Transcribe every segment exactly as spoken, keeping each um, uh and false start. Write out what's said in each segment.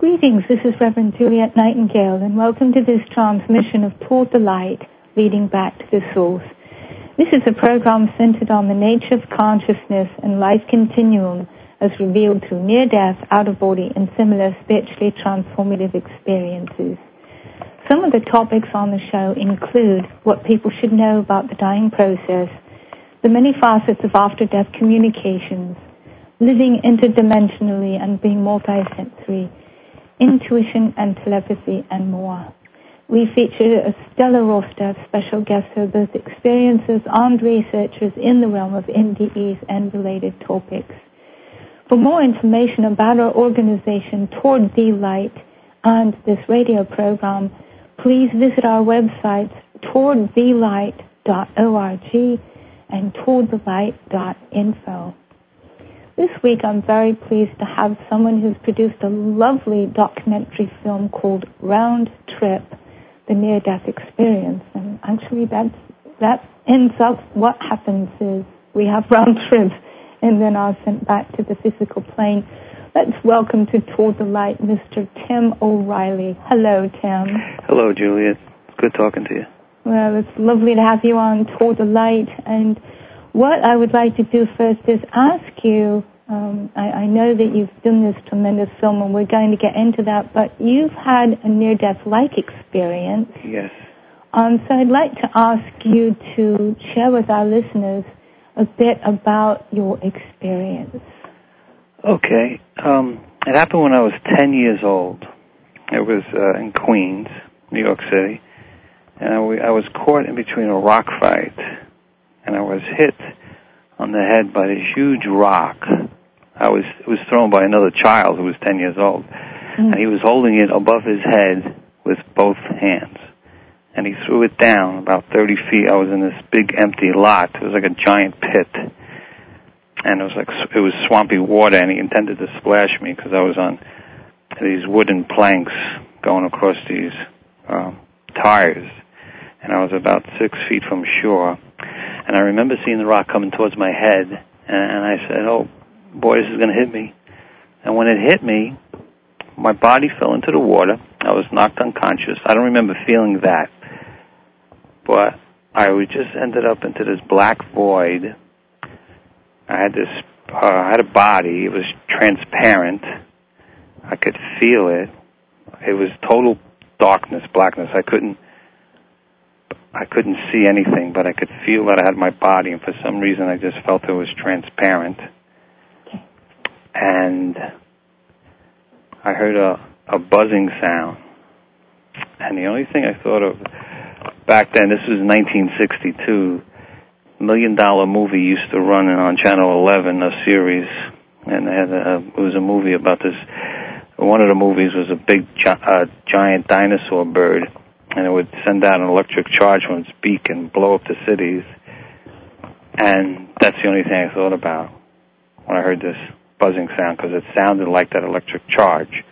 Greetings, this is Reverend Juliet Nightingale, and welcome to this transmission of Toward the Light, Leading Back to the Source. This is a program centered on the nature of consciousness and life continuum as revealed through near-death, out-of-body, and similar spiritually transformative experiences. Some of the topics on the show include what people should know about the dying process, the many facets of after-death communications, living interdimensionally and being multisensory, intuition and telepathy, and more. We feature a stellar roster of special guests who are both experiencers and researchers in the realm of N D Es and related topics. For more information about our organization, Toward the Light, and this radio program, please visit our websites, toward the light dot org and toward the light dot info. This week I'm very pleased to have someone who's produced a lovely documentary film called Round Trip, The Near-Death Experience. And actually that's, that ends up what happens is we have round trips and then are sent back to the physical plane. Let's welcome to Toward the Light Mister Tim O'Reilly. Hello, Tim. Hello, Juliet. Good talking to you. Well, it's lovely to have you on Toward the Light. And what I would like to do first is ask you, um, I, I know that you've done this tremendous film, and we're going to get into that, but you've had a near-death-like experience. Yes. Um, so I'd like to ask you to share with our listeners a bit about your experience. Okay. Um, it happened when I was ten years old. It was uh, in Queens, New York City, and I, I was caught in between a rock fight, and I was hit on the head by this huge rock. I was it was thrown by another child who was ten years old, mm. and he was holding it above his head with both hands, and he threw it down about thirty feet. I was in this big empty lot. It was like a giant pit, and it was like it was swampy water, and he intended to splash me because I was on these wooden planks going across these um, tires, and I was about six feet from shore. And I remember seeing the rock coming towards my head, and I said, oh, boy, this is going to hit me. And when it hit me, my body fell into the water. I was knocked unconscious. I don't remember feeling that. But I just ended up into this black void. I had this, uh, I had a body. It was transparent. I could feel it. It was total darkness, blackness. I couldn't I couldn't see anything, but I could feel that I had my body, and for some reason I just felt it was transparent. Okay. And I heard a, a buzzing sound. And the only thing I thought of back then, this was nineteen sixty-two, Million Dollar Movie used to run on Channel eleven, a series, and they had a, it was a movie about this. One of the movies was a big gi- uh, giant dinosaur bird, and it would send out an electric charge from its beak and blow up the cities. And that's the only thing I thought about when I heard this buzzing sound, because it sounded like that electric charge.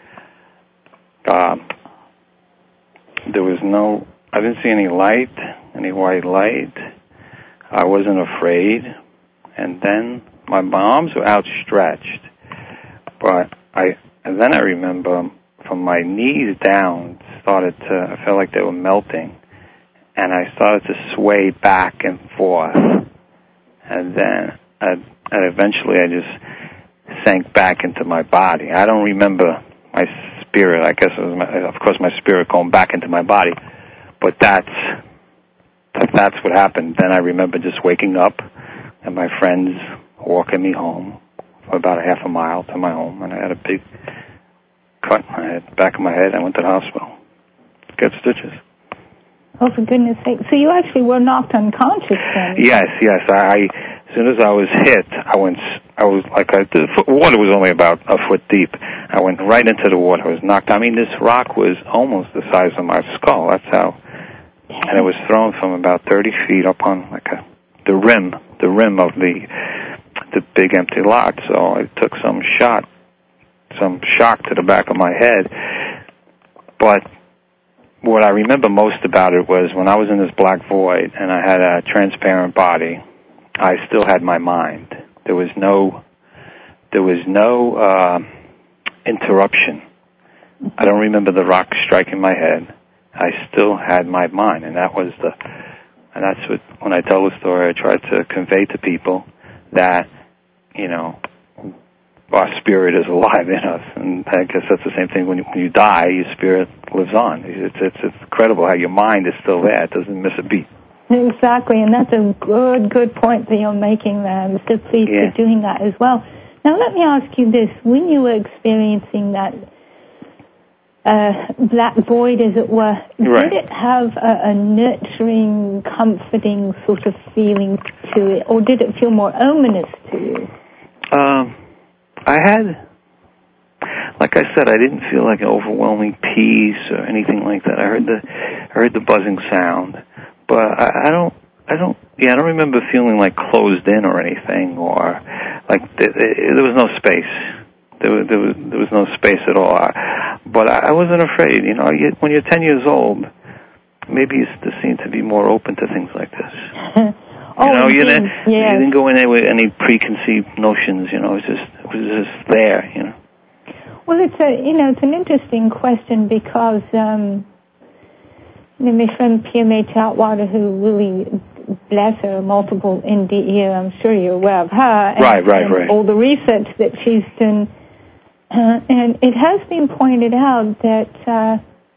Um, there was no, I didn't see any light, any white light. I wasn't afraid. And then my arms were outstretched. But I, and then I remember from my knees down, started to, I felt like they were melting, and I started to sway back and forth, and then, I, and eventually I just sank back into my body. I don't remember my spirit, I guess it was, my, of course, my spirit going back into my body, but that's, that, that's what happened. Then I remember just waking up, and my friends walking me home for about a half a mile to my home, and I had a big cut in my head, back of my head. I went to the hospital. Get stitches. Oh, for goodness sake. So you actually were knocked unconscious then? Yes, yes. I, as soon as I was hit, I went, I was like, I, the water was only about a foot deep. I went right into the water. I was knocked. I mean, this rock was almost the size of my skull. That's how, and it was thrown from about thirty feet up on like a, the rim, the rim of the, the big empty lot. So I took some shot, some shock to the back of my head. But what I remember most about it was when I was in this black void and I had a transparent body, I still had my mind. There was no, there was no uh, interruption. I don't remember the rock striking my head. I still had my mind, and that was the, and that's what, when I tell the story, I try to convey to people that, you know, our spirit is alive in us, and I guess that's the same thing when you, when you die, your spirit lives on. It's, it's, it's incredible how your mind is still there. It doesn't miss a beat. Exactly, and that's a good, good point that you're making there. So please yeah. for doing that as well. Now, let me ask you this. When you were experiencing that uh, black void, as it were, right. did it have a, a nurturing, comforting sort of feeling to it, or did it feel more ominous to you? Um, I had, like I said, I didn't feel like an overwhelming peace or anything like that. I heard the, I heard the buzzing sound, but I, I don't, I don't, yeah, I don't remember feeling like closed in or anything, or like th- th- there was no space. There was, there was, there was no space at all. I, but I, I wasn't afraid. You know, you, when you're ten years old, maybe you just seem to be more open to things like this. oh, you know, you didn't, yes. you didn't go in there with any preconceived notions. You know, it was just, it was just there. You know. Well, it's a, you know, it's an interesting question because, um, you know, my friend Pia May Chatwater, who really, bless her, multiple N D E, I'm sure you're aware of her. And, right, right, and right. all the research that she's done. Uh, and it has been pointed out that, uh,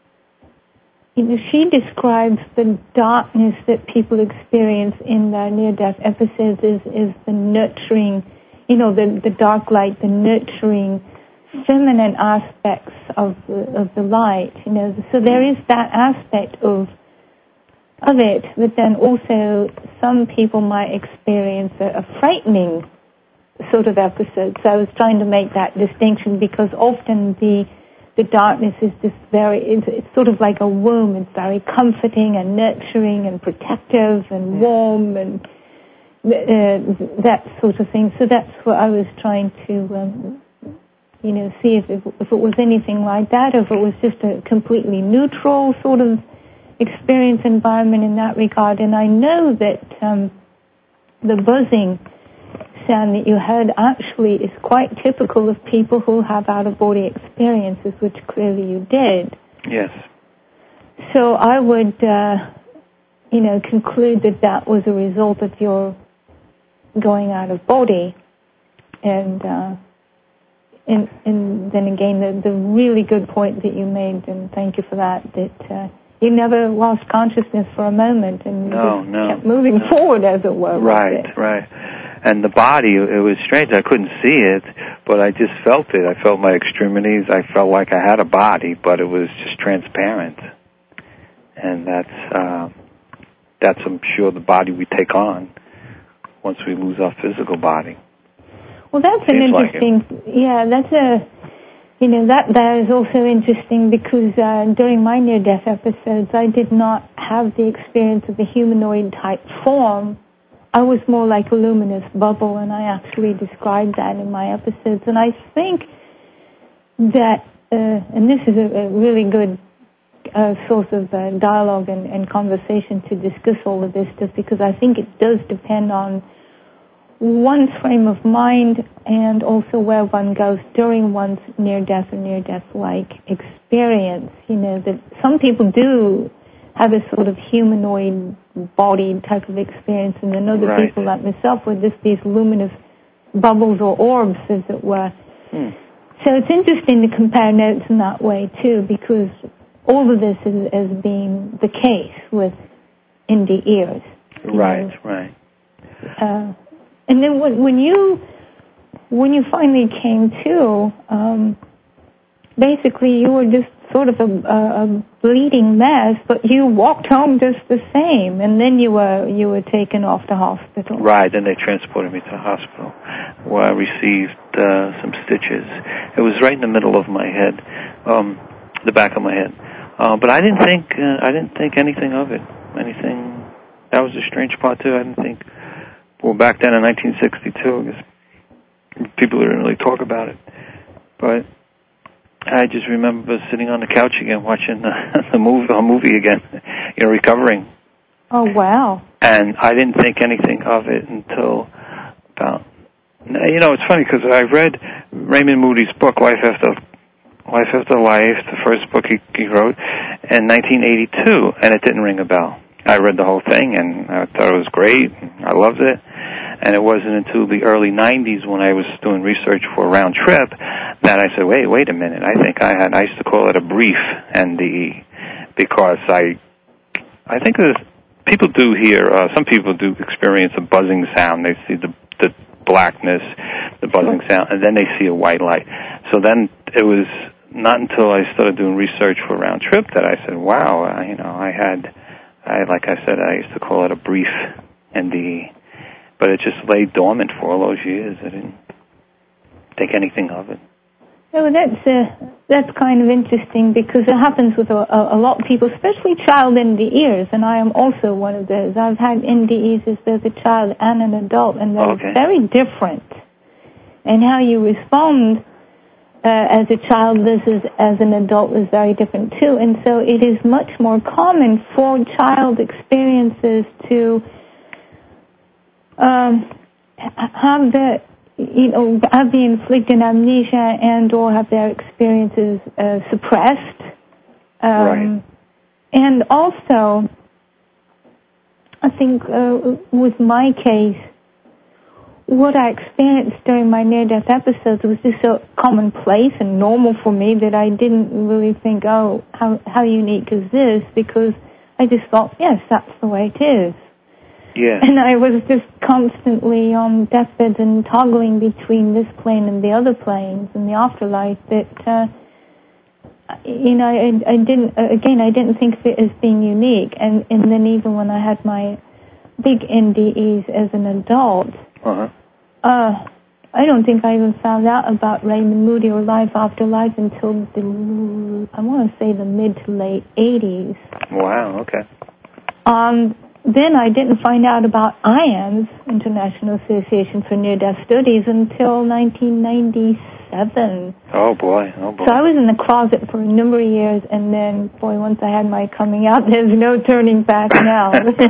you know, she describes the darkness that people experience in their near-death episodes as, as the nurturing, you know, the, the dark light, the nurturing feminine aspects of the, of the light, you know. So there is that aspect of of it, but then also some people might experience a, a frightening sort of episode. So I was trying to make that distinction because often the the darkness is just very, it's, it's sort of like a womb. It's very comforting and nurturing and protective and warm and uh, that sort of thing. So that's what I was trying to, um, you know, see if it, if it was anything like that, or if it was just a completely neutral sort of experience environment in that regard. And I know that um, the buzzing sound that you heard actually is quite typical of people who have out-of-body experiences, which clearly you did. Yes. So I would, uh, you know, conclude that that was a result of your going out of body. And, uh, and, and then again, the, the really good point that you made, and thank you for that, that uh, you never lost consciousness for a moment and no, just no, kept moving no. forward, as it were. Right, right. And the body, it was strange. I couldn't see it, but I just felt it. I felt my extremities. I felt like I had a body, but it was just transparent. And that's, uh, that's, I'm sure, the body we take on once we lose our physical body. Well, that's an interesting, like yeah, that's a, you know, that, that is also interesting because uh, during my near-death episodes, I did not have the experience of the humanoid-type form. I was more like a luminous bubble, and I actually described that in my episodes. And I think that, uh, and this is a, a really good uh, source of uh, dialogue and, and conversation to discuss all of this stuff, because I think it does depend on one's frame of mind and also where one goes during one's near-death or near-death-like experience. You know, that some people do have a sort of humanoid body type of experience, and then other right. people like myself with just these luminous bubbles or orbs, as it were. Hmm. So it's interesting to compare notes in that way, too, because all of this is, has been the case with N D Ears. Right, know. right. Uh, and then when, when you when you finally came to, um, basically you were just sort of a, a, a bleeding mess, but you walked home just the same, and then you were you were taken off to hospital. Right, then they transported me to the hospital, where I received uh, some stitches. It was right in the middle of my head, um, the back of my head. Uh, but I didn't think uh, I didn't think anything of it. Anything that was a strange part too. I didn't think. Well, back then in nineteen sixty-two, I guess people didn't really talk about it, but I just remember sitting on the couch again, watching the, the movie, a movie again, you know, recovering. Oh, wow. And I didn't think anything of it until about, you know, it's funny because I read Raymond Moody's book, Life After Life After Life, the first book he, he wrote, in nineteen eighty-two, and it didn't ring a bell. I read the whole thing, and I thought it was great. I loved it. And it wasn't until the early nineties when I was doing research for Round Trip that I said, wait, wait a minute. I think I had, I used to call it a brief N D E because I, I think there's, people do hear, uh, some people do experience a buzzing sound. They see the, the blackness, the buzzing sound, and then they see a white light. So then it was not until I started doing research for Round Trip that I said, wow, uh, you know, I had, I, like I said, I used to call it a brief N D E. But it just lay dormant for all those years. I didn't think anything of it. Oh, that's uh, that's kind of interesting because it happens with a, a, a lot of people, especially child N D Es, and I am also one of those. I've had N D Es as both a child and an adult, and they're okay. very different. And how you respond uh, as a child versus as an adult is very different too. And so it is much more common for child experiences to Um, have the, you know, have the inflicted amnesia and or have their experiences uh, suppressed. Um, right. And also, I think uh, with my case, what I experienced during my near-death episodes was just so commonplace and normal for me that I didn't really think, oh, how, how unique is this? Because I just thought, yes, that's the way it is. Yeah. And I was just constantly on deathbeds and toggling between this plane and the other planes and the afterlife that, uh, you know, I, I didn't, again, I didn't think of it as being unique. And, and then even when I had my big N D Es as an adult, uh-huh. uh, I don't think I even found out about Raymond Moody or Life After Life until the, I want to say the mid to late eighties. Wow, okay. Um, Then I didn't find out about I A N S, International Association for Near-Death Studies, until nineteen ninety-seven. Oh, boy. Oh, boy. So I was in the closet for a number of years, and then, boy, once I had my coming out, there's no turning back now.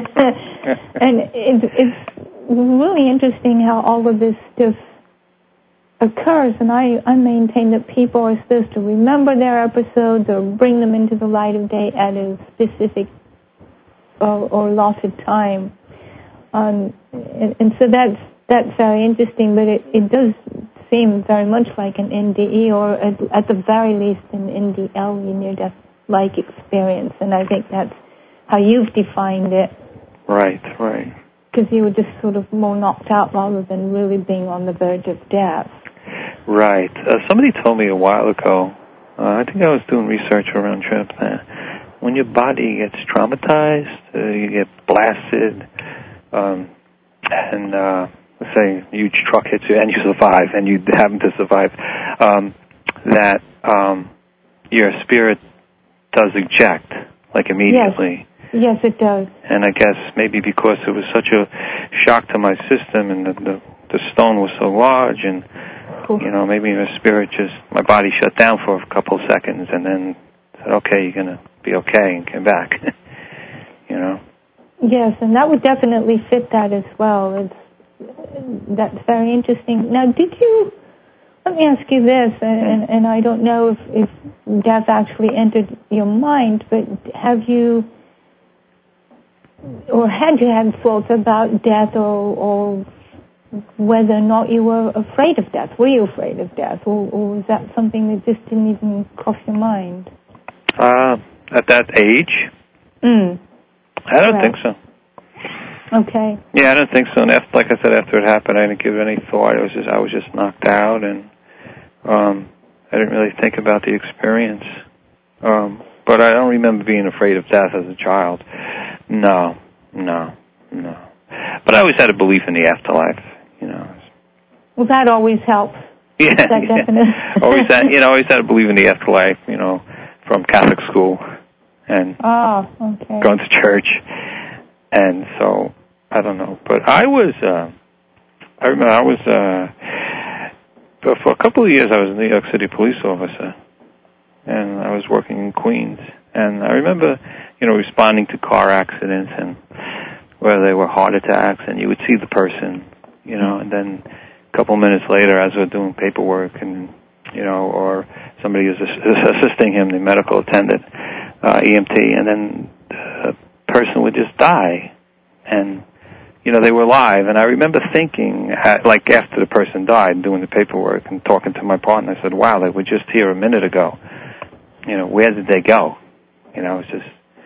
And it's, it's really interesting how all of this stuff occurs, and I, I maintain that people are supposed to remember their episodes or bring them into the light of day at a specific Or, or allotted time, um, and, and so that's that's very interesting. But it, it does seem very much like an N D E, or at, at the very least an N D L, near-death-like experience. And I think that's how you've defined it. Right, right. Because you were just sort of more knocked out rather than really being on the verge of death. Right. Uh, somebody told me a while ago. Uh, I think I was doing research around Trip. Uh, When your body gets traumatized, uh, you get blasted, um, and uh, let's say a huge truck hits you and you survive, and you happen to survive, um, that um, your spirit does eject, like immediately. Yes. Yes, it does. And I guess maybe because it was such a shock to my system, and the the, the stone was so large, and cool. you know, maybe my spirit just, my body shut down for a couple of seconds, and then said, okay, you're gonna be okay, and came back. You know? Yes, and that would definitely fit that as well. It's, that's very interesting. Now, did you, let me ask you this, and, and I don't know if, if death actually entered your mind, but have you, or had you had thoughts about death, or, or whether or not you were afraid of death? Were you afraid of death, or, or was that something that just didn't even cross your mind? Uh, at that age? Mm. I don't Right. think so. Okay. Yeah, I don't think so. And after, like I said, after it happened, I didn't give it any thought. I was just, I was just knocked out, and um, I didn't really think about the experience. Um, but I don't remember being afraid of death as a child. No, no, no. But I always had a belief in the afterlife. You know. Well, that always helps. Yeah. That yeah. definitely. always had, you know, always had a belief in the afterlife. You know, from Catholic school, and oh, okay. going to church. And so, I don't know. But I was, uh, I remember I was, uh, for a couple of years I was a New York City police officer. And I was working in Queens. And I remember, you know, responding to car accidents and where they were heart attacks. And you would see the person, you know, and then a couple minutes later as we're doing paperwork and, you know, or somebody was assisting him, the medical attendant, uh, E M T, and then the person would just die. And, you know, they were alive. And I remember thinking, like after the person died, doing the paperwork and talking to my partner, I said, wow, they were just here a minute ago. You know, where did they go? You know, it's just,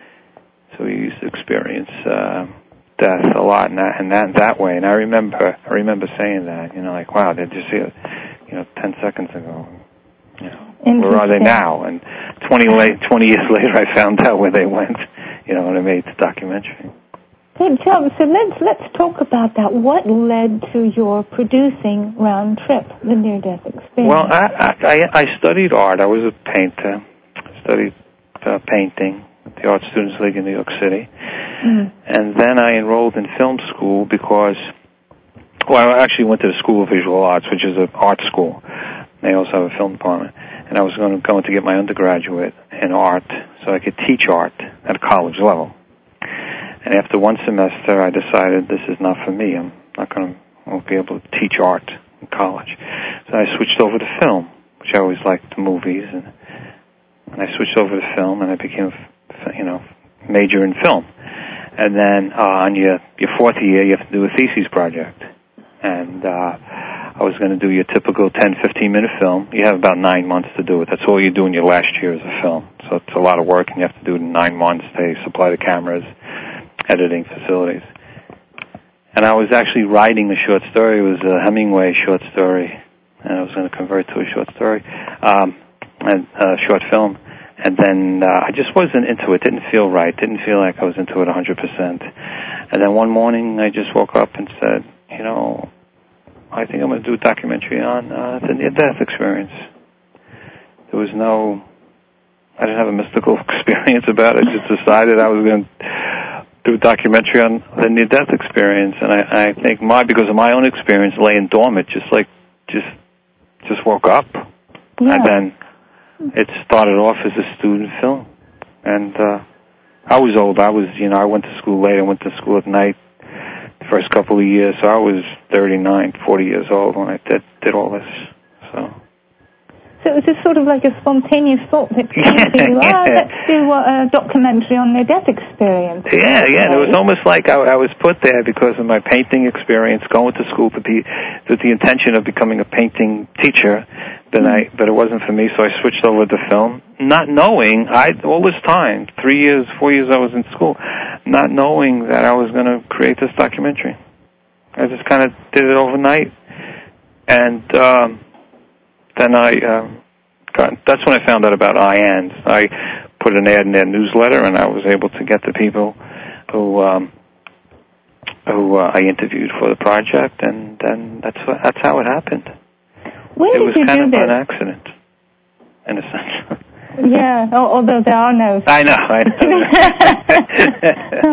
so we used to experience uh, death a lot in that, in that in that way. And I remember, I remember saying that, you know, like, wow, they're just here, you know, ten seconds ago. You know, where are they now? And twenty late, twenty years later, I found out where they went. You know, when I made the documentary. Hey, John, so let's let's talk about that. What led to your producing Round Trip, the near-death experience? Well, I, I I studied art. I was a painter. I studied uh, painting at the Art Students League in New York City, mm. and then I enrolled in film school because, well, I actually went to the School of Visual Arts, which is an art school. They also have a film department, and I was going to going to get my undergraduate in art so I could teach art at a college level. And after one semester, I decided this is not for me. I'm not going to won't be able to teach art in college. So I switched over to film, which I always liked the movies, and, and I switched over to film, and I became, you know, major in film. And then uh, on your your fourth year, you have to do a thesis project, and uh, I was going to do your typical ten, fifteen minute film. You have about nine months to do it. That's all you do in your last year as a film. So it's a lot of work, and you have to do it in nine months. They supply the cameras, editing facilities. And I was actually writing a short story. It was a Hemingway short story, and I was going to convert to a short story, um, and a short film. And then uh, I just wasn't into it. Didn't feel right. Didn't feel like I was into it one hundred percent. And then one morning I just woke up and said, you know, I think I'm going to do a documentary on uh, the near-death experience. There was no, I didn't have a mystical experience about it. I just decided I was going to do a documentary on the near-death experience. And I, I think my, because of my own experience, laying dormant, just like, just, just woke up. Yeah. And then it started off as a student film. And uh, I was old. I was, you know, I went to school late. I went to school at night the first couple of years. So I was thirty-nine, forty years old when I did, did all this. So So it was just sort of like a spontaneous thought that came to you, oh, let's do a documentary on their death experience. Yeah, yeah. It was almost like I, I was put there because of my painting experience, going to school to be, with the intention of becoming a painting teacher, but, mm-hmm. I, but it wasn't for me, so I switched over to film, not knowing, I all this time, three years, four years I was in school, not knowing that I was going to create this documentary. I just kind of did it overnight, and um, then I um, got, that's when I found out about I A N D. I put an ad in their newsletter, and I was able to get the people who um, who uh, I interviewed for the project, and then that's what, that's how it happened. When it did was you kind do of this? an accident, in a sense. Yeah, although there are no... I know, I know.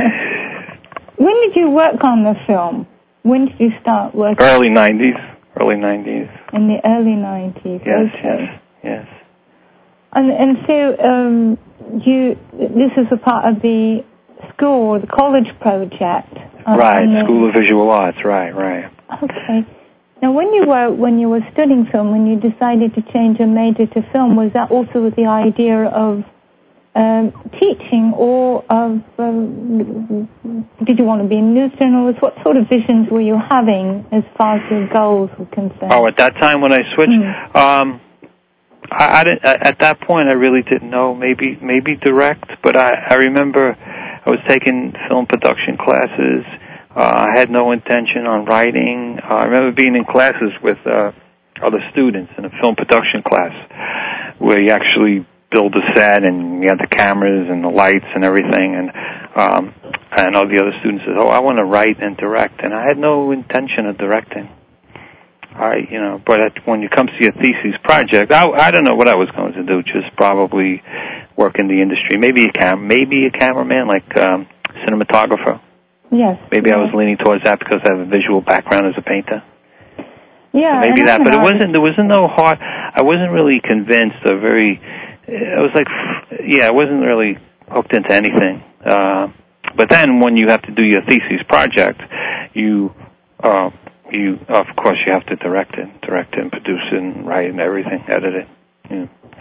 Oh. When did you work on the film? When did you start working? Early nineties. Early nineties. In the early nineties, yes, okay. Yes, yes. And, and so um, you, this is a part of the school, the college project. Uh, right, School of Visual Arts, right, right. Okay. Now, when you were when you were studying film, when you decided to change your major to film, was that also with the idea of um, teaching, or of um, did you want to be in news journalists? What sort of visions were you having as far as your goals were concerned? Oh, at that time when I switched, mm. um, I, I didn't, at that point I really didn't know. Maybe maybe direct, but I, I remember I was taking film production classes. Uh, I had no intention on writing. Uh, I remember being in classes with uh, other students in a film production class where you actually build a set and you have the cameras and the lights and everything. And um, I know the other students said, "Oh, I want to write and direct," and I had no intention of directing. I, you know, but at, when it comes to your thesis project, I, I don't know what I was going to do. Just probably work in the industry, maybe a cam, maybe a cameraman, like um, cinematographer. Yes. Maybe yes. I was leaning towards that because I have a visual background as a painter. Yeah. So maybe that, but it wasn't. There wasn't no hard. I wasn't really convinced or very. I was like, yeah, I wasn't really hooked into anything. Uh, but then when you have to do your thesis project, you, uh, you of course you have to direct it, direct it, and produce it, and write it, and everything, edit it. Yeah.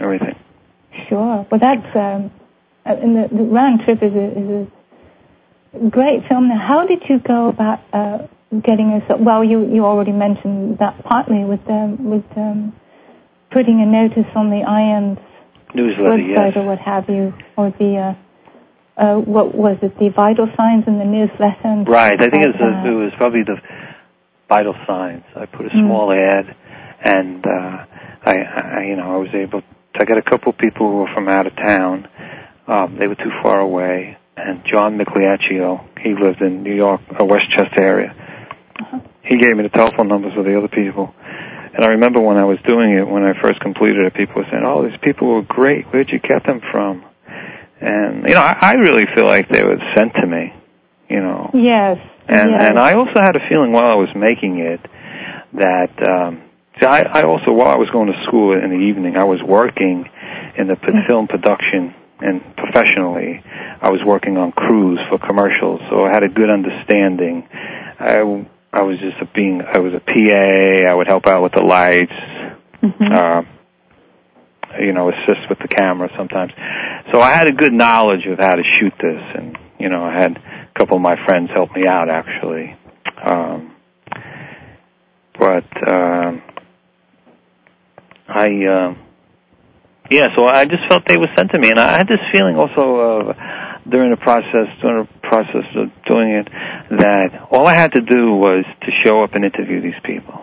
everything. Sure. Well, that's um, and the, the round trip is a, is a great film. Now, how did you go about uh, getting us? Well, you, you already mentioned that partly with um, with um, putting a notice on the I A N S newsletter, website yes. or what have you, or the uh, uh, what was it? The vital signs in the newsletter. And right. I think like it, was a, it was probably the vital signs. I put a small mm. ad, and uh, I, I, you know, I was able. I got a couple of people who were from out of town. Um, they were too far away. And John Migliaccio, he lived in New York, or Westchester area. Uh-huh. He gave me the telephone numbers of the other people. And I remember when I was doing it, when I first completed it, people were saying, oh, these people were great. Where'd you get them from? And, you know, I, I really feel like they were sent to me, you know. Yes. And, yes. and I also had a feeling while I was making it that... Um, See, I, I also, while I was going to school in the evening, I was working in the p- film production, and professionally, I was working on crews for commercials, so I had a good understanding. I, I was just a being, I was a P A, I would help out with the lights, mm-hmm. uh, you know, assist with the camera sometimes. So I had a good knowledge of how to shoot this, and, you know, I had a couple of my friends help me out, actually. Um, but, um, I, uh, yeah, so I just felt they were sent to me, and I had this feeling also of, during the process, during the process of doing it, that all I had to do was to show up and interview these people.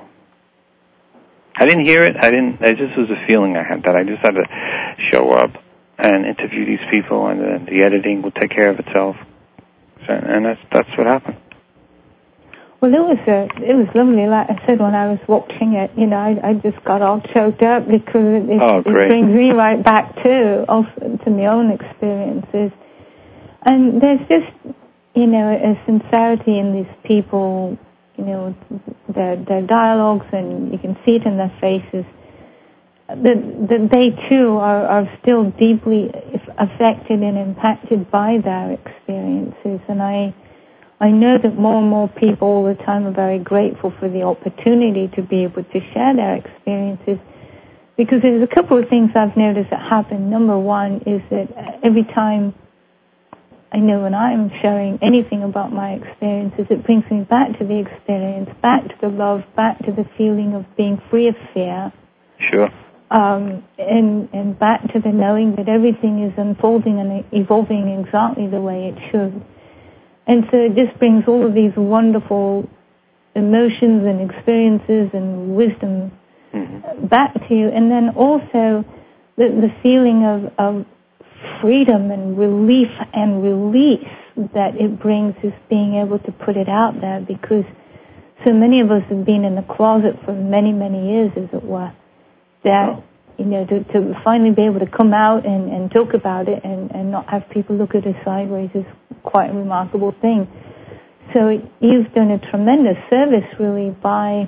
I didn't hear it, I didn't, it just was a feeling I had, that I just had to show up and interview these people, and then the editing would take care of itself, and that's, that's what happened. Well, it was uh, it was lovely. Like I said, when I was watching it, you know, I, I just got all choked up because it, oh, it brings me right back to also to my own experiences. And there's just, you know, a sincerity in these people, you know, their their dialogues, and you can see it in their faces. That that they too are, are still deeply affected and impacted by their experiences, and I. I know that more and more people all the time are very grateful for the opportunity to be able to share their experiences, because there's a couple of things I've noticed that happen. Number one is that every time I know when I'm sharing anything about my experiences, it brings me back to the experience, back to the love, back to the feeling of being free of fear. Sure. Um, and, and back to the knowing that everything is unfolding and evolving exactly the way it should. And so it just brings all of these wonderful emotions and experiences and wisdom mm-hmm. back to you. And then also the, the feeling of, of freedom and relief and release that it brings is being able to put it out there, because so many of us have been in the closet for many, many years, as it were, that, oh. you know, to, to finally be able to come out and, and talk about it and, and not have people look at us sideways is quite a remarkable thing. So you've done a tremendous service, really, by,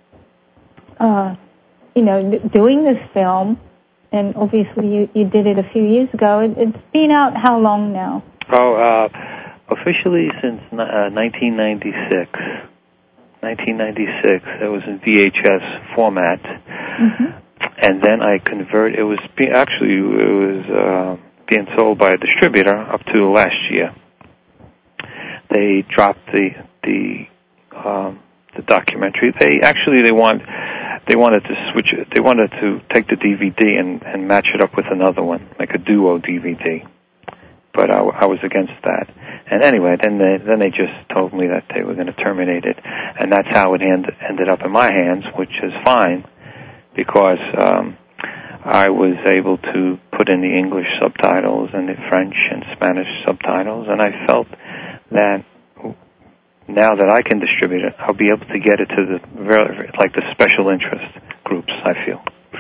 uh, you know, doing this film, and obviously you, you did it a few years ago. It, it's been out how long now? Oh, uh, officially since uh, nineteen ninety-six. nineteen ninety-six. It was in V H S format. Mm-hmm. And then I convert. It was be, actually it was uh, being sold by a distributor up to last year. They dropped the the um, the documentary. They actually they want they wanted to switch it. They wanted to take the D V D and, and match it up with another one, like a duo D V D. But I, I was against that. And anyway, then they then they just told me that they were going to terminate it, and that's how it end, ended up in my hands, which is fine, because um, I was able to put in the English subtitles and the French and Spanish subtitles, and I felt that now that I can distribute it, I'll be able to get it to the very, like the special interest groups, I feel.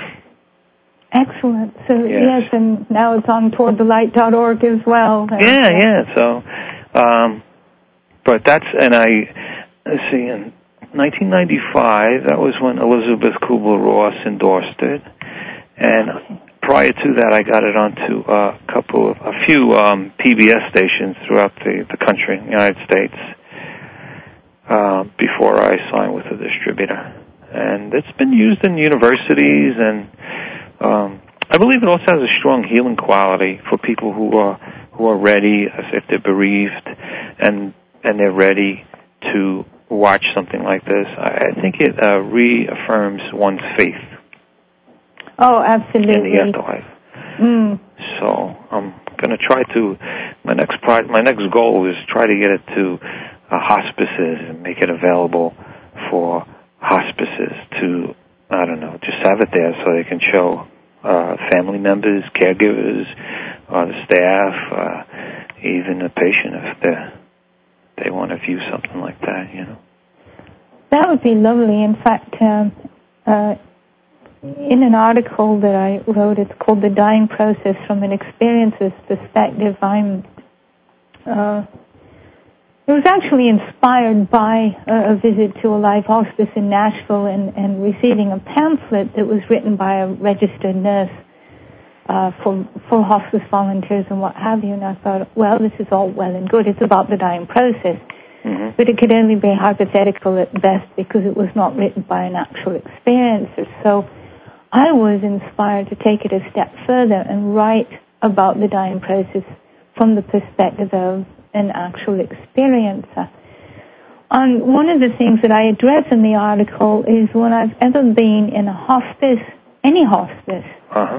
Excellent. So, yes, yes and now it's on toward the light dot org as well. And, yeah, yeah. So, um, but that's, and I, let's see, in nineteen ninety-five, that was when Elizabeth Kubler-Ross endorsed it, and okay. prior to that, I got it onto a couple of, a few um, P B S stations throughout the, the country, United States, uh, before I signed with a distributor. And it's been used in universities, and um, I believe it also has a strong healing quality for people who are who are ready, if they're bereaved, and and they're ready to watch something like this. I, I think it uh, reaffirms one's faith. Oh, absolutely. In the afterlife. Mm. So I'm going to try to. My next pro- my next goal is try to get it to uh, hospices and make it available for hospices to, I don't know, just have it there so they can show uh, family members, caregivers, uh, the staff, uh, even the patient if they they want to view something like that, you know. That would be lovely. In fact, um, uh, in an article that I wrote, it's called The Dying Process from an Experiencer's Perspective. I'm, uh, it was actually inspired by a, a visit to a live hospice in Nashville and, and receiving a pamphlet that was written by a registered nurse uh, for, for hospice volunteers and what have you. And I thought, well, this is all well and good. It's about the dying process. Mm-hmm. But it could only be hypothetical at best because it was not written by an actual experiencer. So I was inspired to take it a step further and write about the dying process from the perspective of an actual experiencer. And one of the things that I address in the article is when I've ever been in a hospice, any hospice, uh-huh.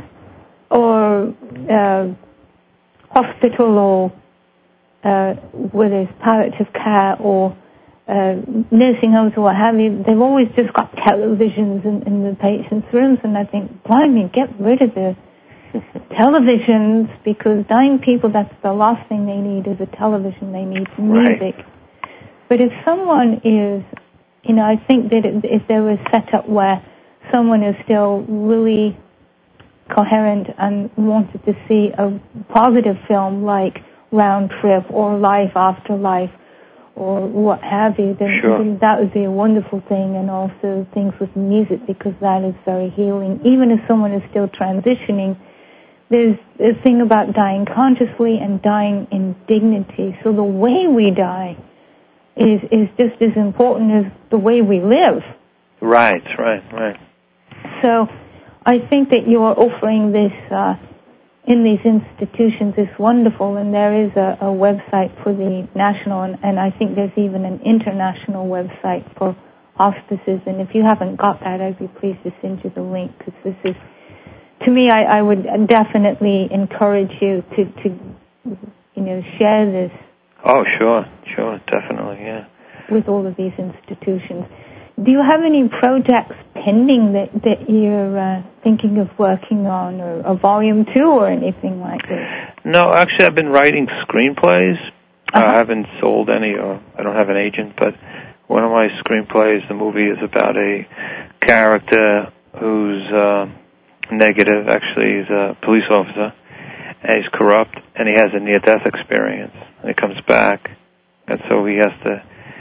or uh, hospital, or uh, whether it's palliative care or Uh, nursing homes or what have you, they've always just got televisions in, in the patients' rooms, and I think, blimey, get rid of the televisions, because dying people, that's the last thing they need is a television. They need music. Right. But if someone is, you know, I think that it, if there was set up where someone is still really coherent and wanted to see a positive film like Round Trip or Life After Life, or what have you, then, sure. then that would be a wonderful thing, and also things with music, because that is very healing. Even if someone is still transitioning, there's a thing about dying consciously and dying in dignity. So the way we die is, is just as important as the way we live. Right, right, right. So I think that you're offering this uh, in these institutions is wonderful, and there is a, a website for the national, and, and I think there's even an international website for hospices, and if you haven't got that, I'd be pleased to send you the link, because this is, to me, I, I would definitely encourage you to, to, you know, share this. Oh, sure, sure, definitely, yeah. With all of these institutions. Do you have any projects pending that, that you're uh, thinking of working on, or a volume two or anything like this? No, actually, I've been writing screenplays. Uh-huh. I haven't sold any, or I don't have an agent, but one of my screenplays, the movie, is about a character who's uh, negative. Actually, he's a police officer, and he's corrupt, and he has a near-death experience, and he comes back, and so he has to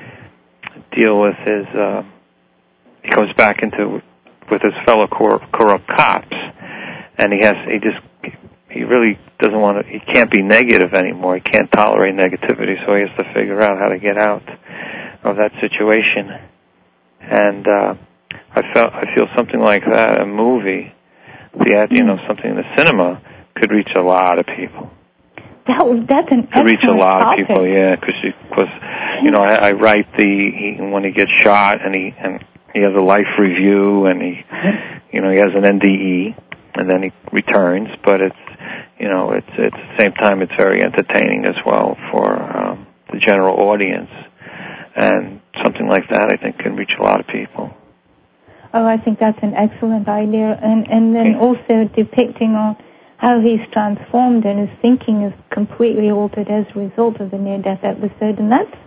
deal with his... Uh, He comes back into with his fellow cor- corrupt cops, and he has he just he really doesn't want to. He can't be negative anymore. He can't tolerate negativity, so he has to figure out how to get out of that situation. And uh, I felt I feel something like that, a movie, the you know something in the cinema, could reach a lot of people. That that's an could reach a lot topic. of people, yeah, because because you know I, I write the he, when he gets shot and he and. He has a life review, and he, you know, he has an N D E, and then he returns. But it's, you know, it's, it's at the same time it's very entertaining as well for um, the general audience, and something like that I think can reach a lot of people. Oh, I think that's an excellent idea, and and then okay. also depicting on how he's transformed and his thinking is completely altered as a result of the near-death episode, and that's.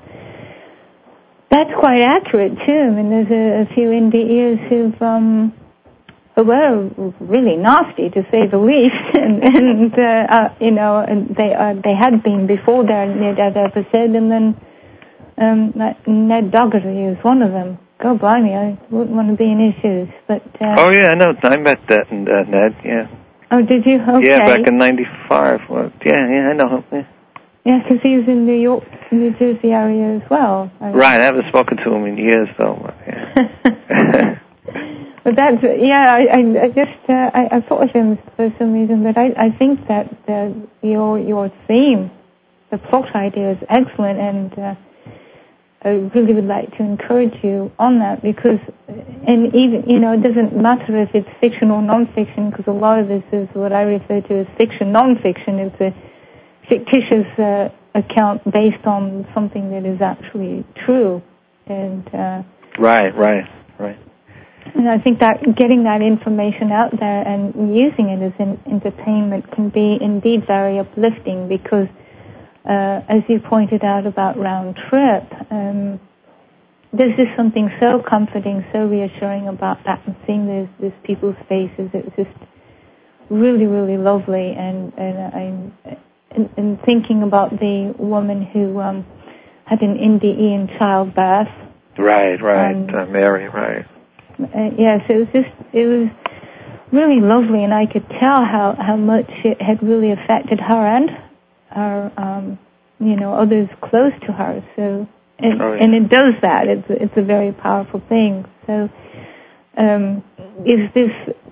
That's quite accurate, too. I mean, there's a, a few N D Es who've, um, who were really nasty, to say the least. and, and uh, uh, you know, and they uh, they had been before their near-death episode, and then um, Ned Dougherty was one of them. God blimey, I wouldn't want to be in his shoes. But, uh, oh, yeah, I know. I met that, uh, Ned, yeah. Oh, did you? Okay. Yeah, back in ninety-five. Well, yeah, yeah, I know him, yeah. Yeah, because he was in New York, New Jersey area as well. I right, I haven't spoken to him in years, though. Yeah. But that's, yeah, I, I, I just, uh, I, I thought of him for some reason, but I, I think that uh, your your theme, the plot idea is excellent, and uh, I really would like to encourage you on that, because, and even, you know, it doesn't matter if it's fiction or non-fiction, because a lot of this is what I refer to as fiction. Non-fiction is a fictitious uh, account based on something that is actually true. And uh, Right, right, right. And I think that getting that information out there and using it as an entertainment can be indeed very uplifting, because uh, as you pointed out about Round Trip, um, there's just something so comforting, so reassuring about that, and seeing those, those people's faces. It's just really, really lovely. And, and I'm and, and thinking about the woman who um, had an N D E in childbirth. Right, right, Um, uh, Mary, right. Uh, yes, it was just, it was really lovely, and I could tell how, how much it had really affected her and her, um, you know, others close to her. So, and, oh, yeah. and it does that. It's, it's a very powerful thing. So, um, is this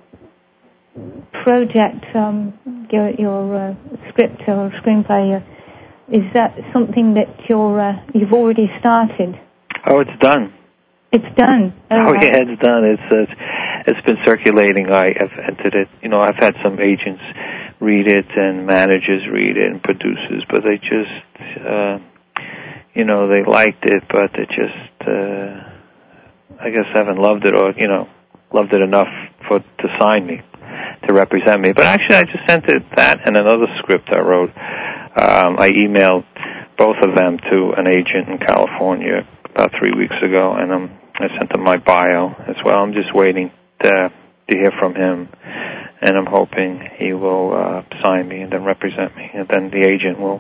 project, um, your, your uh, script or screenplay, uh, is that something that you're, uh, you've already started? Oh, it's done. It's done. Oh, oh yeah, it's done. It's, it's it's been circulating. I have entered it. You know, I've had some agents read it and managers read it and producers, but they just, uh, you know, they liked it, but they just, uh, I guess, haven't loved it, or you know, loved it enough for to sign me, to represent me. But actually, I just sent it that and another script I wrote. Um, I emailed both of them to an agent in California about three weeks ago, and um, I sent him my bio as well. I'm just waiting to, to hear from him, and I'm hoping he will uh, sign me and then represent me, and then the agent will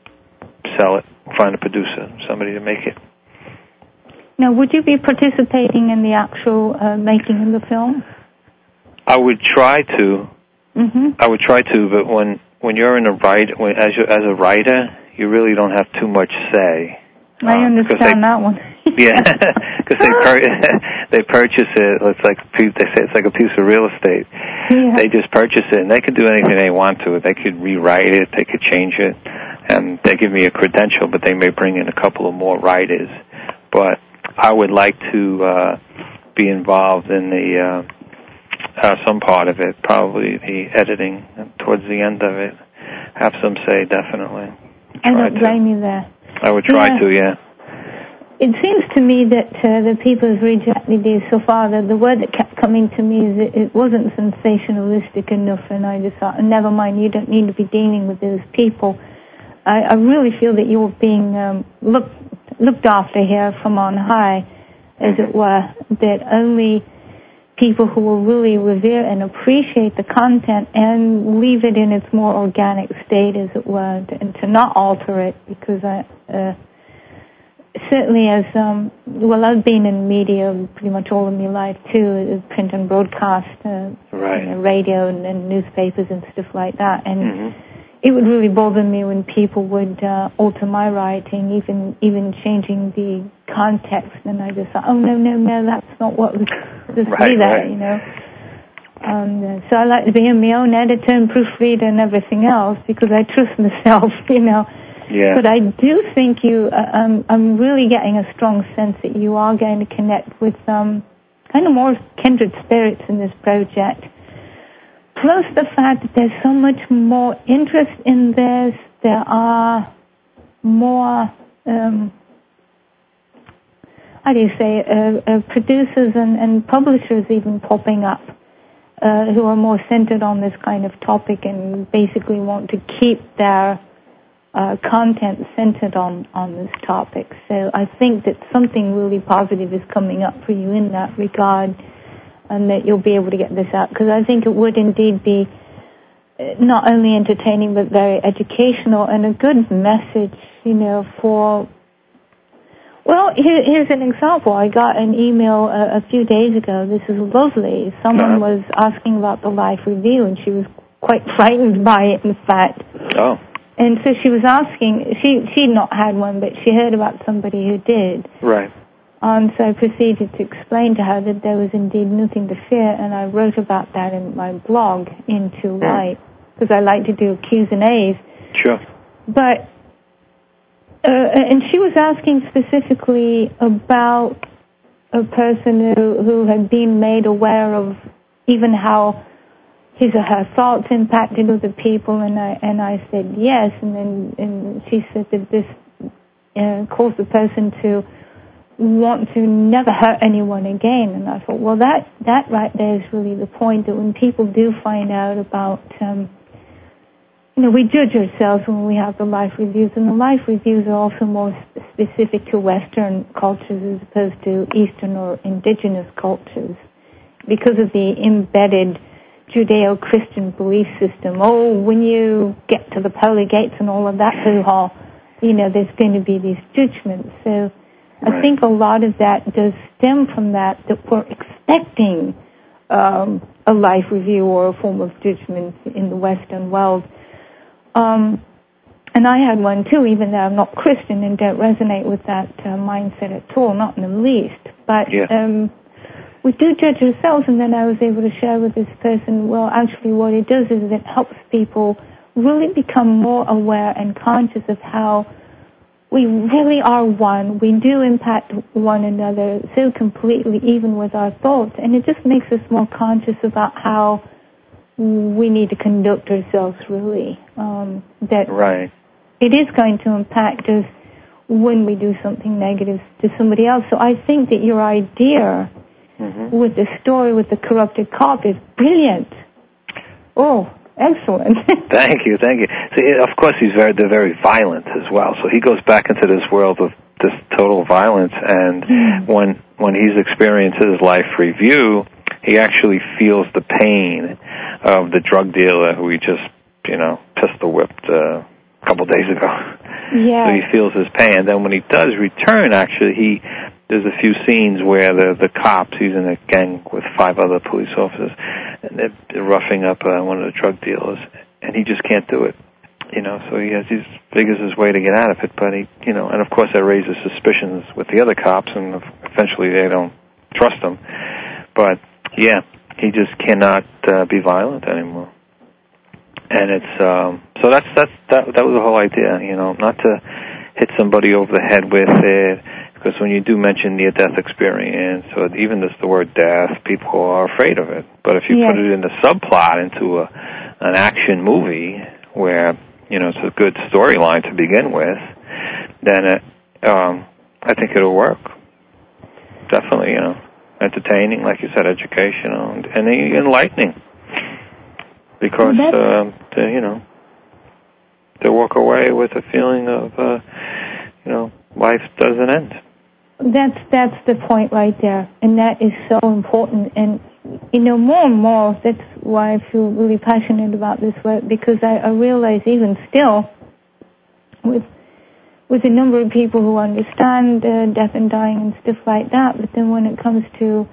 sell it, find a producer, somebody to make it. Now, would you be participating in the actual uh, making of the film? I would try to. Mm-hmm. I would try to, but when when you're in a write, when, as you, as a writer, you really don't have too much say. I um, understand they, that one. Yeah, because they pur- they purchase it. It's like they say it's like a piece of real estate. Yeah. They just purchase it, and they can do anything they want to it. They could rewrite it, they could change it, and they give me a credential, but they may bring in a couple of more writers. But I would like to uh, be involved in the uh, uh, some part of it, probably the editing towards the end of it. Have some say, definitely. I don't to. blame you there. I would try yeah. to, yeah. It seems to me that uh, the people who've rejected you so far, the, the word that kept coming to me is that it wasn't sensationalistic enough, and I just thought, never mind, you don't need to be dealing with those people. I, I really feel that you're being um, looked, looked after here from on high, as it were, that only people who will really revere and appreciate the content and leave it in its more organic state, as it were, and to not alter it, because I... Uh, Certainly, as um, well, I've been in media pretty much all of my life too, print and broadcast, uh, right. you know, radio and, and newspapers and stuff like that. And mm-hmm. it would really bother me when people would uh, alter my writing, even even changing the context. And I just thought, oh no, no, no, that's not what was supposed to be there, you know. Um, so I like to be my own editor and proofreader and everything else, because I trust myself, you know. Yeah. But I do think you, uh, um, I'm really getting a strong sense that you are going to connect with um, kind of more kindred spirits in this project. Plus the fact that there's so much more interest in this, there are more, um, how do you say, uh, uh, producers and, and publishers even popping up uh, who are more centered on this kind of topic and basically want to keep their Uh, content centered on, on this topic. So I think that something really positive is coming up for you in that regard, and that you'll be able to get this out, because I think it would indeed be not only entertaining but very educational and a good message, you know, for... Well, here, here's an example. I got an email a, a few days ago. This is lovely. Someone was asking about the live review, and she was quite frightened by it, in fact. Oh. And so she was asking, she she'd not had one, but she heard about somebody who did. Right. Um, so I proceeded to explain to her that there was indeed nothing to fear, and I wrote about that in my blog, Into Light, because I like to do Q's and A's. Sure. But, uh, and she was asking specifically about a person who, who had been made aware of even how his or her thoughts impacted other people, and I and I said yes, and then and she said that this uh, caused the person to want to never hurt anyone again. And I thought, well, that that right there is really the point, that when people do find out about, um, you know, we judge ourselves when we have the life reviews, and the life reviews are also more specific to Western cultures as opposed to Eastern or indigenous cultures because of the embedded Judeo-Christian belief system. Oh, when you get to the pearly gates and all of that hoo-ha, you know, there's going to be these judgments. So I right. think a lot of that does stem from that, that we're expecting um, a life review or a form of judgment in the Western world. Um, and I had one too, even though I'm not Christian and don't resonate with that uh, mindset at all, not in the least. But yeah. um, we do judge ourselves, and then I was able to share with this person, well, actually what it does is it helps people really become more aware and conscious of how we really are one. We do impact one another so completely, even with our thoughts, and it just makes us more conscious about how we need to conduct ourselves, really. Um, that right. it is going to impact us when we do something negative to somebody else. So I think that your idea mm-hmm. with the story with the corrupted cop is brilliant. Oh, excellent. Thank you, thank you. See, of course, he's very, they're very violent as well. So he goes back into this world of this total violence, and mm. when when he's experienced his life review, he actually feels the pain of the drug dealer who he just, you know, pistol whipped uh, a couple days ago. Yeah. So he feels his pain. And then when he does return, actually, he there's a few scenes where the the cops, he's in a gang with five other police officers, and they're, they're roughing up uh, one of the drug dealers, and he just can't do it. You know, so he has he figures his way to get out of it, but he, you know, and of course that raises suspicions with the other cops, and eventually they don't trust him. But yeah, he just cannot uh, be violent anymore. And it's um, so that's that's that that was the whole idea, you know, not to hit somebody over the head with it, because when you do mention near-death experience, or even just the word death, people are afraid of it. But if you yeah. put it in the subplot into a an action movie where, you know, it's a good storyline to begin with, then it, um, I think it'll work. Definitely, you know, entertaining, like you said, educational, and, and enlightening. Because, um, they, you know, they walk away with a feeling of, uh, you know, life doesn't end. That's that's the point right there, and that is so important. And you know, more and more, that's why I feel really passionate about this work, because I, I realize even still, with with a number of people who understand uh, death and dying and stuff like that, but then when it comes to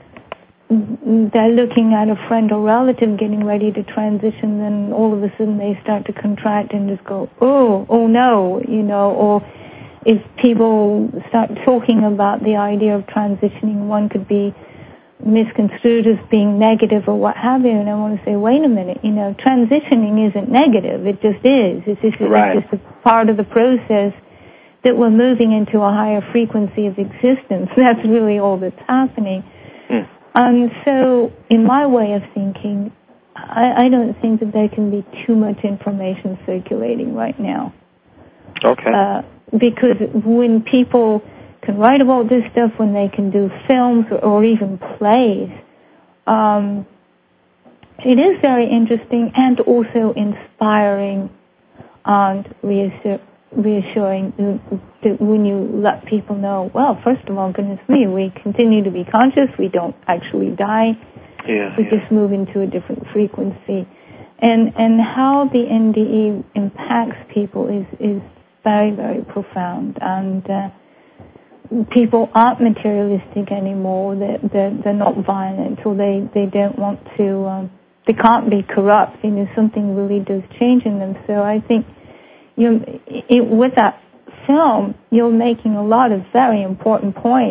they're looking at a friend or relative getting ready to transition, then all of a sudden they start to contract and just go, oh, oh no, you know, or if people start talking about the idea of transitioning, one could be misconstrued as being negative or what have you, and I want to say, wait a minute, you know, transitioning isn't negative, it just is. It's just, right. it's just a part of the process that we're moving into a higher frequency of existence. That's really all that's happening. Mm. Um, so, in my way of thinking, I, I don't think that there can be too much information circulating right now. Okay. Uh, because when people can write about this stuff, when they can do films or, or even plays, um, it is very interesting and also inspiring and reassur- reassuring that when you let people know, well, first of all, goodness me, we continue to be conscious, we don't actually die, yeah, we yeah. just move into a different frequency. And and how the N D E impacts people is, is very, very profound. And uh, people aren't materialistic anymore, they're, they're, they're not violent, or they, they don't want to, um, they can't be corrupt, you know, something really does change in them. So I think you it, with that film, you're making a lot of very important points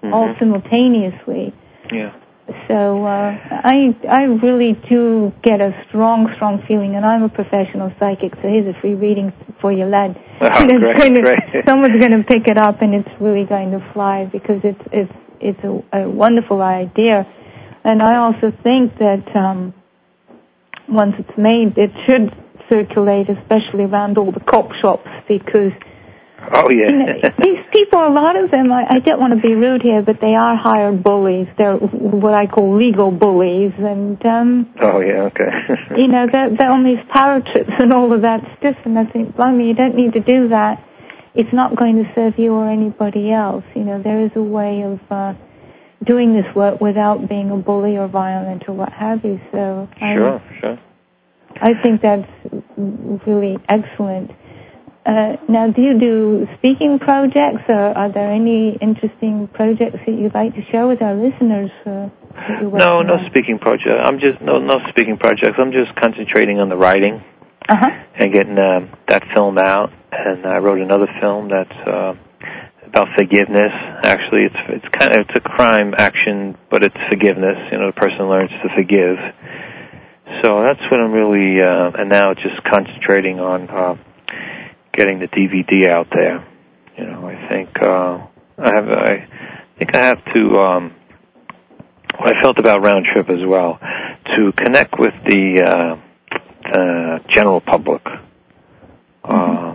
mm-hmm. all simultaneously. Yeah. So uh, I I really do get a strong, strong feeling, and I'm a professional psychic, so here's a free reading for your lad. Oh, great, gonna, great. Someone's going to pick it up, and it's really going to fly because it's it's it's a, a wonderful idea. And I also think that um, once it's made, it should circulate, especially around all the cop shops, because oh yeah, you know, these people, a lot of them, I, I don't want to be rude here, but they are hired bullies. They're what I call legal bullies, and um, oh yeah, okay. you know, they're, they're on these power trips and all of that stuff, and I think, blimey, you don't need to do that. It's not going to serve you or anybody else. You know, there is a way of uh, doing this work without being a bully or violent or what have you. So sure, I, sure. I think that's really excellent. Uh, now, do you do speaking projects, or are there any interesting projects that you'd like to share with our listeners? Uh, no, no on? speaking project. I'm just no, no speaking projects. I'm just concentrating on the writing uh-huh. and getting uh, that film out. And I wrote another film that's uh, about forgiveness. Actually, it's it's kind of it's a crime action, but it's forgiveness. You know, the person learns to forgive. So that's what I'm really, uh, and now just concentrating on. Uh, getting the D V D out there. You know, I think uh, I have. I think I have to. Um, what I felt about Round Trip as well, to connect with the uh, uh, general public. Mm-hmm. Uh,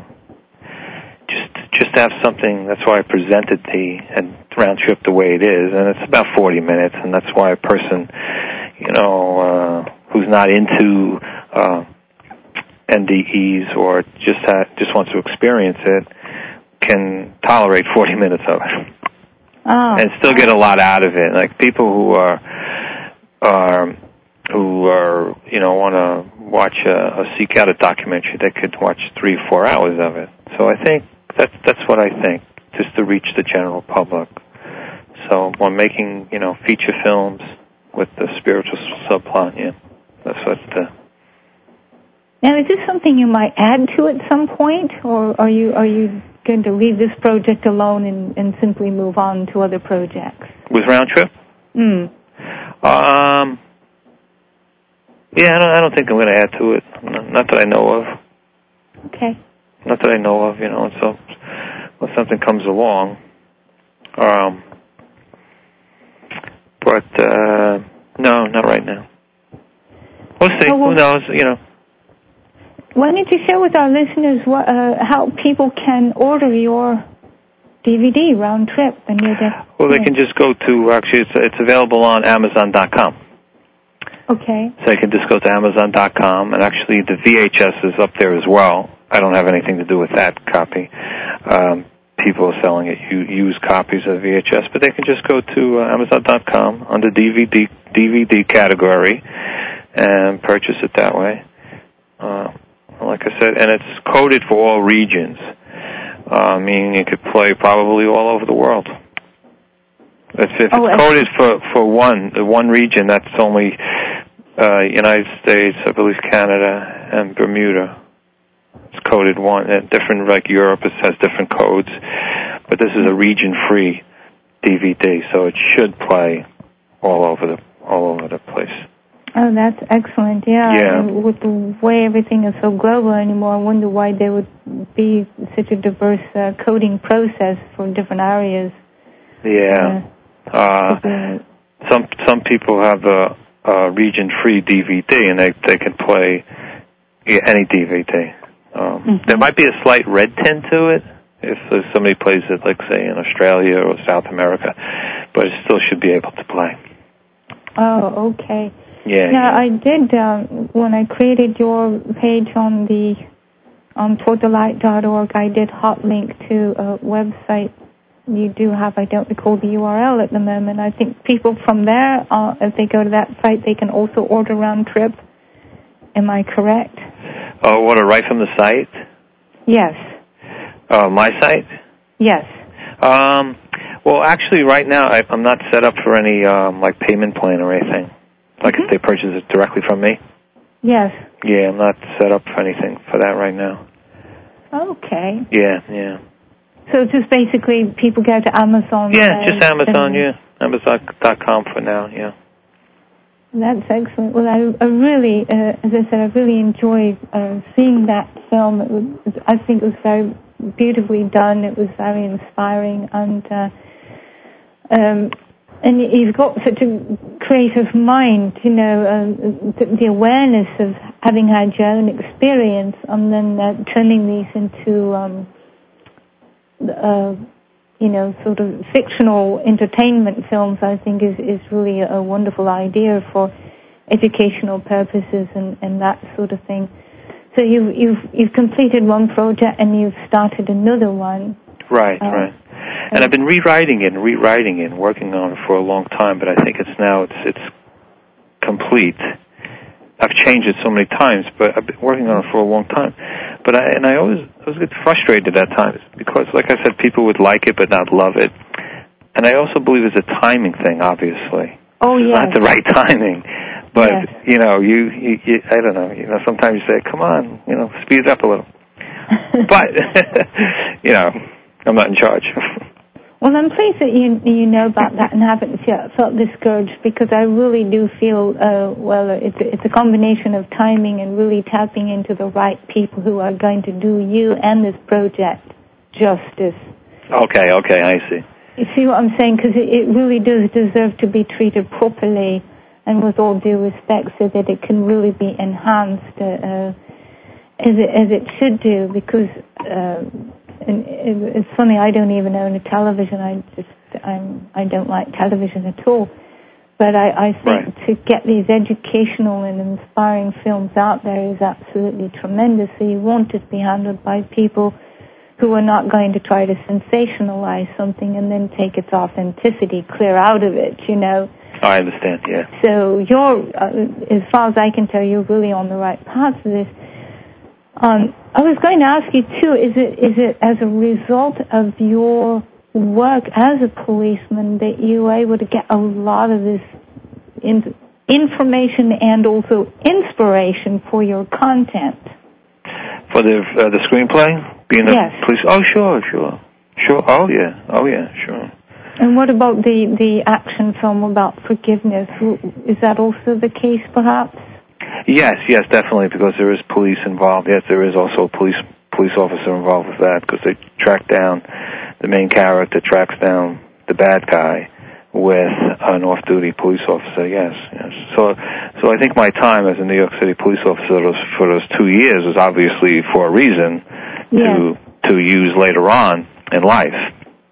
just, just to have something. That's why I presented the and Round Trip the way it is, and it's about forty minutes, and that's why a person, you know, uh, who's not into uh, N D Es or just ha- just wants to experience it can tolerate forty minutes of it oh. and still get a lot out of it. Like people who are are who are you know want to watch a, a seek out a documentary, they could watch three or four hours of it. So I think that's that's what I think, just to reach the general public. So when making you know feature films with the spiritual subplot, yeah, that's what. The, Now, is this something you might add to at some point, or are you are you going to leave this project alone and, and simply move on to other projects? With Round Trip? Mm. Um. Yeah, I don't, I don't think I'm going to add to it. Not that I know of. Okay. Not that I know of, you know. So when something comes along, um. But uh, no, not right now. We'll see. Oh, well, who knows? You know. Why don't you share with our listeners what, uh, how people can order your D V D, Round Trip? And your de- well, they can just go to, actually, it's, it's available on Amazon dot com. Okay. So they can just go to Amazon dot com, and actually the V H S is up there as well. I don't have anything to do with that copy. Um, people are selling it, used copies of V H S, but they can just go to uh, Amazon dot com under D V D, D V D category and purchase it that way. Uh, Like I said, and it's coded for all regions, uh, meaning it could play probably all over the world. If, if oh, it's coded for, for one one region, that's only uh, United States, I believe Canada, and Bermuda. It's coded one. And different, like Europe, it has different codes, but this is a region-free D V D, so it should play all over the all over the place. Oh, that's excellent. Yeah. Yeah. With the way everything is so global anymore, I wonder why there would be such a diverse uh, coding process for different areas. Yeah. Uh, uh, some some people have a, a region-free D V D, and they they can play any D V D. Um, mm-hmm. There might be a slight red tint to it if somebody plays it, like say in Australia or South America, but it still should be able to play. Oh, okay. Yeah. Now, yeah. I did, um, when I created your page on the, on toward the light dot org, I did hot link to a website you do have. I don't recall the U R L at the moment. I think people from there, uh, if they go to that site, they can also order Round Trip. Am I correct? Oh, order right from the site? Yes. Uh, my site? Yes. Um, well, actually, right now, I, I'm not set up for any, um, like, payment plan or anything. Like mm-hmm. if they purchase it directly from me? Yes. Yeah, I'm not set up for anything for that right now. Okay. Yeah, yeah. So just basically people go to Amazon. Yeah, uh, just Amazon, yeah. Amazon dot com for now, yeah. That's excellent. Well, I, I really, uh, as I said, I really enjoyed uh, seeing that film. It was, I think it was very beautifully done. It was very inspiring, and uh, um, and you've got such a creative mind, you know, uh, the, the awareness of having had your own experience, and then uh, turning these into, um, uh, you know, sort of fictional entertainment films. I think is is really a wonderful idea for educational purposes and, and that sort of thing. So you've you've you've completed one project and you've started another one. Right, uh, right. And I've been rewriting it and rewriting it and working on it for a long time, but I think it's now it's it's complete. I've changed it so many times, but I've been working on it for a long time. But I and I always I always get frustrated at times because, like I said, people would like it but not love it. And I also believe it's a timing thing, obviously. Oh, it's yes. not the right timing. But, yes. you know, you, you, you, I don't know, you know, sometimes you say, come on, you know, speed it up a little. But, you know, I'm not in charge. Well, I'm pleased that you you know about that and haven't felt discouraged, because I really do feel, uh, well, it's, it's a combination of timing and really tapping into the right people who are going to do you and this project justice. Okay, okay, I see. You see what I'm saying? Because it, it really does deserve to be treated properly and with all due respect, so that it can really be enhanced uh, as it as it should do. Because uh, and it, it's funny, I don't even own a television. I just I'm I don't like television at all. But I, I think right. to get these educational and inspiring films out there is absolutely tremendous. So you want it to be handled by people who are not going to try to sensationalize something and then take its authenticity clear out of it, you know. I understand, yeah. So you're, uh, as far as I can tell, you're really on the right path for this. Um, I was going to ask you, too, is it is it as a result of your work as a policeman that you were able to get a lot of this in, information and also inspiration for your content? For the uh, the screenplay? Being a yes. police? Oh, sure, sure. Sure, oh, yeah, oh, yeah, sure. And what about the, the action film about forgiveness? Is that also the case, perhaps? Yes, yes, definitely, because there is police involved. Yes, there is also a police police officer involved with that, because they track down, the main character tracks down the bad guy with an off-duty police officer, yes, yes. So so I think my time as a New York City police officer for those two years was obviously for a reason yes. to to use later on in life.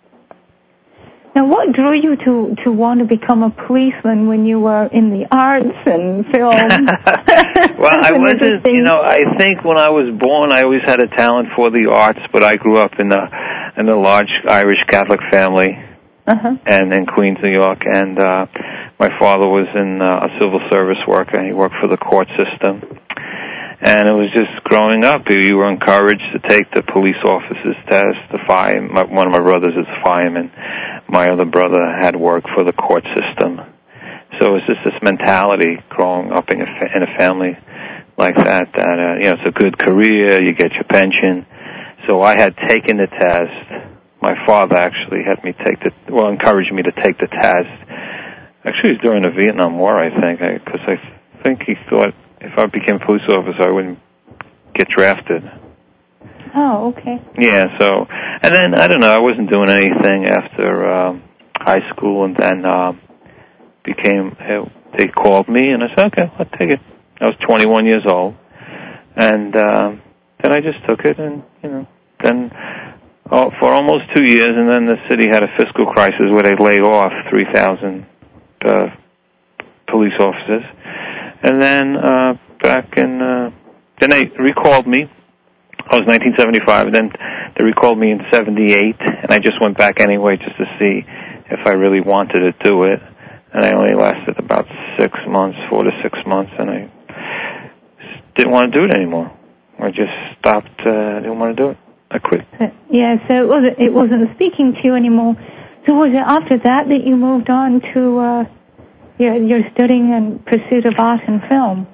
Now, what drew you to, to want to become a policeman when you were in the arts and film? Well, I wasn't, you know, I think when I was born, I always had a talent for the arts, but I grew up in a, in a large Irish Catholic family uh-huh. and in Queens, New York, and uh, my father was in uh, a civil service worker, and he worked for the court system. And it was just growing up, you were encouraged to take the police officer's test. The fire, my, one of my brothers is a fireman. My other brother had worked for the court system. So it's just this mentality growing up in a, in a family like that, that, uh, you know, it's a good career, you get your pension. So I had taken the test. My father actually had me take the, well, encouraged me to take the test. Actually, it was during the Vietnam War, I think, because I, I think he thought, if I became a police officer, I wouldn't get drafted. Oh, okay. Yeah, so, and then, I don't know, I wasn't doing anything after um, high school, and then uh, became, uh, they called me, and I said, okay, I'll take it. I was twenty-one years old, and uh, then I just took it, and, you know, then oh, for almost two years, and then the city had a fiscal crisis where they laid off three thousand uh, police officers. And then uh, back in, uh, then they recalled me. I was nineteen seventy-five. And then they recalled me in seventy-eight, and I just went back anyway just to see if I really wanted to do it. And I only lasted about six months, four to six months, and I didn't want to do it anymore. I just stopped. Uh, didn't want to do it. I quit. Yeah, so it wasn't, it wasn't speaking to you anymore. So was it after that that you moved on to? Uh You're, you're studying in pursuit of art and film?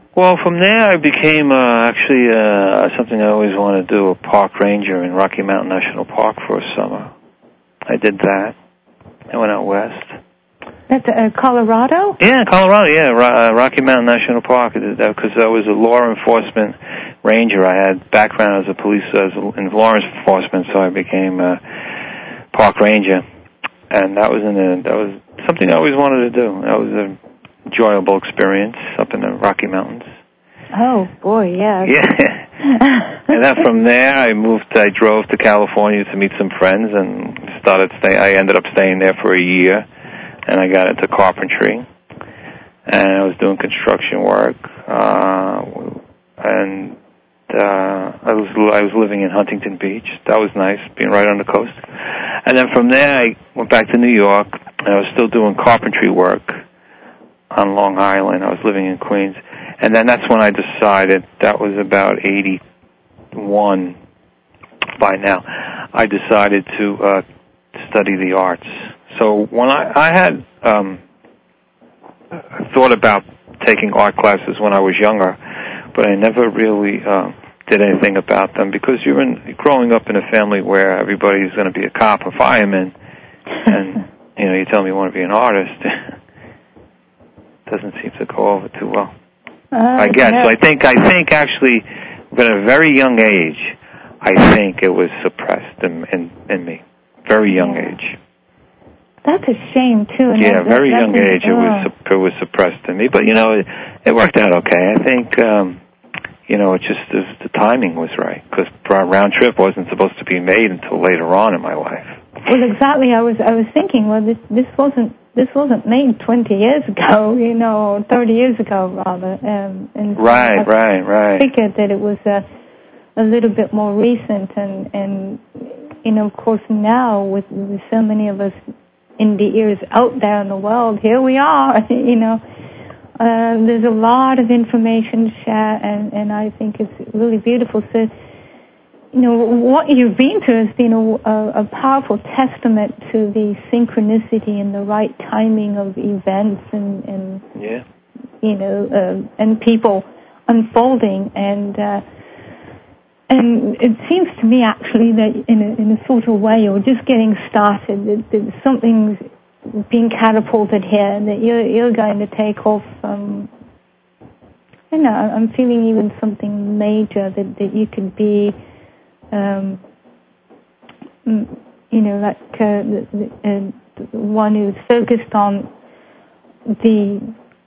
Well, from there I became uh, actually uh, something I always wanted to do, a park ranger in Rocky Mountain National Park for a summer. I did that. I went out west. That's uh, Colorado? Yeah, Colorado, yeah, Ro- uh, Rocky Mountain National Park, because I was a law enforcement ranger. I had background as a police, as a, in law enforcement, so I became a park ranger. And that was in a, that was something I always wanted to do. That was an enjoyable experience up in the Rocky Mountains. Oh, boy, yeah. Yeah. And then from there, I moved, I drove to California to meet some friends and started staying, I ended up staying there for a year. And I got into carpentry, and I was doing construction work, uh, and uh, I was I was living in Huntington Beach. That was nice, being right on the coast. And then from there, I went back to New York, and I was still doing carpentry work on Long Island. I was living in Queens, and then that's when I decided, that was about eighty-one by now, I decided to uh, study the arts. So when I, I had um, thought about taking art classes when I was younger, but I never really uh, did anything about them, because you're in, growing up in a family where everybody's going to be a cop or fireman, and you know, you tell me you want to be an artist. Doesn't seem to go over too well. Uh, I guess. No. So I think I think actually, at a very young age, I think it was suppressed in in, in me. Very young yeah. age. That's a shame too. And yeah, that, very that, young that age. It was it was suppressed in me, but you know, it, it worked out okay. I think um, you know, it just the, the timing was right, because Round Trip wasn't supposed to be made until later on in my life. Well, exactly. I was I was thinking, well, this this wasn't this wasn't made twenty years ago, you know, or thirty years ago rather. Um, and right, so right, right. I figured that it was a a little bit more recent, and and you know, of course, now with, with so many of us indie ears out there in the world, here we are, you know. Uh, there's a lot of information to share, and, and I think it's really beautiful. So, you know, what you've been through has been a, a, a powerful testament to the synchronicity and the right timing of events and, and yeah. you know, uh, and people unfolding. And uh, and it seems to me, actually, that in a, in a sort of way, you're just getting started, that, that something's being catapulted here, and that you're, you're going to take off. Um, I don't know, I'm feeling even something major, that, that you could be, um, you know, like uh, the, the, uh, one who's focused on the,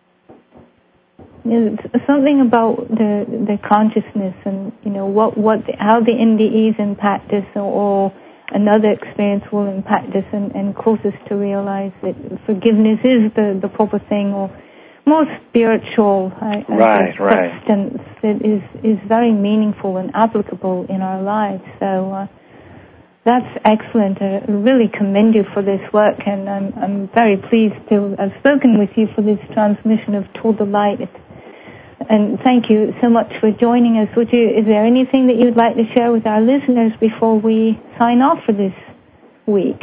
you know, something about the the consciousness, and you know what what the, how the N D Es impact us, or, or another experience will impact us, and, and cause us to realize that forgiveness is the, the proper thing, or more spiritual I, right, I right. substance that is is very meaningful and applicable in our lives. So uh, that's excellent. I really commend you for this work, and I'm I'm very pleased to have spoken with you for this transmission of Toward the Light. And thank you so much for joining us. Would you, is there anything that you'd like to share with our listeners before we sign off for this week?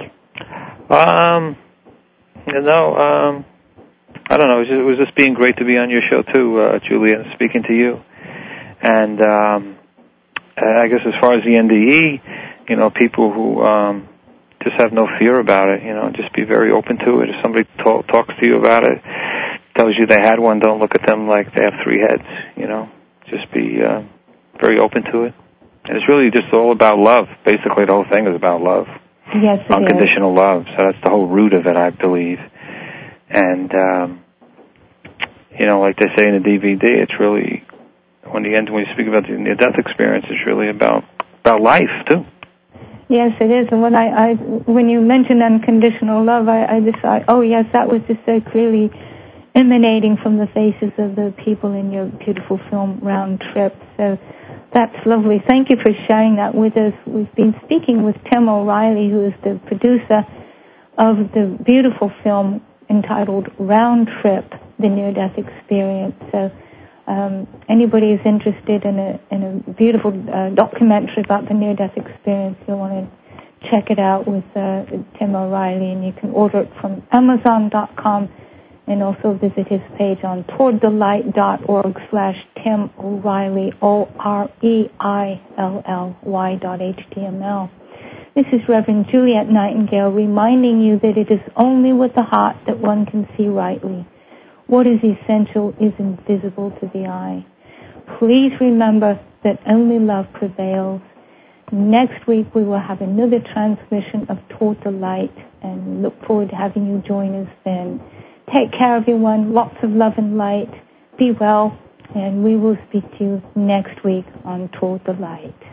Um, you know, um, I don't know. It was, just, it was just being great to be on your show too, uh, Julia, and speaking to you. And um, I guess as far as the N D E, you know, people who um, just have no fear about it, you know, just be very open to it. If somebody talk, talks to you about it, tells you they had one, don't look at them like they have three heads, you know. Just be uh, very open to it. And it's really just all about love. Basically, the whole thing is about love. Yes, it Unconditional is. love. So that's the whole root of it, I believe. And, um, you know, like they say in the D V D, it's really, when the end, when you speak about the near-death experience, it's really about, about life, too. Yes, it is. And when I, I when you mentioned unconditional love, I, I decided, oh, yes, that was just so clearly emanating from the faces of the people in your beautiful film, Round Trip. So that's lovely. Thank you for sharing that with us. We've been speaking with Tim O'Reilly, who is the producer of the beautiful film entitled Round Trip, The Near-Death Experience. So um, anybody who's interested in a, in a beautiful uh, documentary about the near-death experience, you'll want to check it out with uh, Tim O'Reilly, and you can order it from Amazon dot com. and also visit his page on toward the light dot org slash Tim O'Reilly, O R E I L L Y dot H T M L. This is Reverend Juliet Nightingale reminding you that it is only with the heart that one can see rightly. What is essential is invisible to the eye. Please remember that only love prevails. Next week we will have another transmission of Toward the Light, and look forward to having you join us then. Take care, everyone. Lots of love and light. Be well, and we will speak to you next week on Toward the Light.